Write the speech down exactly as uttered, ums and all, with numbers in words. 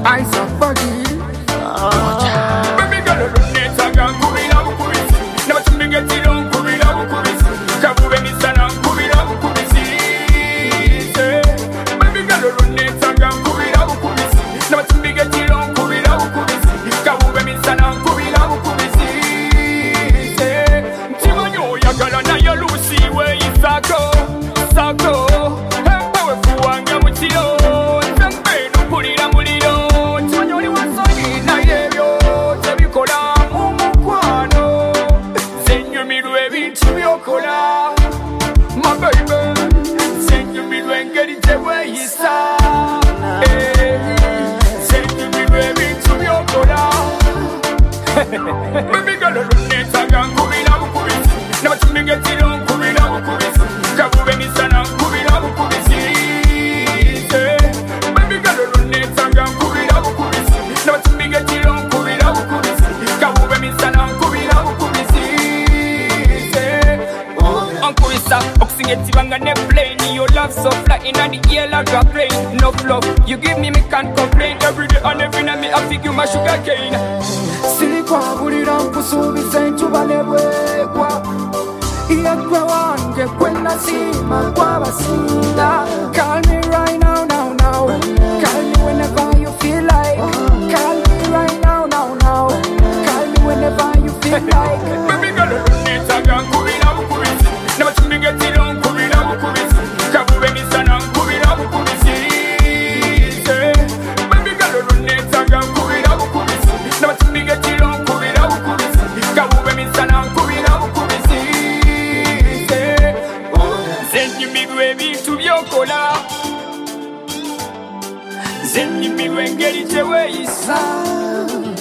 eyes of body. Baby girl, luneta gankubira bukubisi. N'abatumbi getiro nkubira bukubisi. Kabube misana nkubira bukubisi. Baby girl, luneta gankubira bukubisi. N'abatumbi getiro nkubira bukubisi. Kabube misana nkubira bukubisi. Ntimanyo oyagala naye lusi we isako sako. Empewe fuwanga mutiro. Nzambe nukulira muliro. Ntimanyo oli wansonyi naye ebyo tebikola mu mukwano. Zenyumirwa ebintu byokola my baby. Zenyumirwa engeri gye weeyisa. Zenyumirwa ebintu byokola. Baby girl, luneta gankubira bukubisi. N'abatumbi getiro nkubira bukubisi. Kabube misana nkubira bukubisi. Baby girl, luneta gankubira bukubisi. N'abatumbi getiro nkubira bukubisi. Kabube misana nkubira bukubisi. Nkubisa okusinga ettibanga ne plane. Your love so fly in the air like a plane. No love you give me, me can't complain. Every day and every night me I feel you my sugar cane. Silikwabulira nkusuubiza enjuba ne bwegwa. Yegwe wange gwe nasima gwabasinga. Call me right now, now, now. Call me whenever you feel like. Call me right now, now, now. Call me whenever you feel like. Baby girl, luneta gankubira bukubisi. N'abatumbi getiro nkubira bukubisi. Kabube misana nkubira bukubisi. Baby girl, luneta gankubira bukubisi. N'abatumbi getiro nkubira bukubisi. Kabube misana nkubira bukubisi. Zenyumirwa ebintu byokola. Zenyumirwa engeri gye weeyisa.